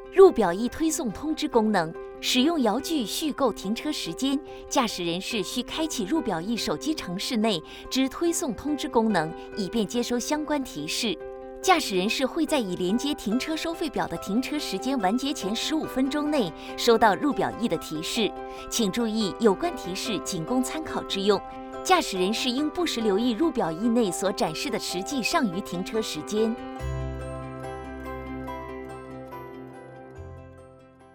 入表一推送通知功能，使用遥距续购停车时间，驾驶人士需开启入表一手机程式内之推送通知功能，以便接收相关提示。驾驶人士会在已连接停车收费表的停车时间完结前15分钟内收到入表一的提示，请注意有关提示仅供参考之用。驾驶人士应不时留意入表一内所展示的实际剩余停车时间。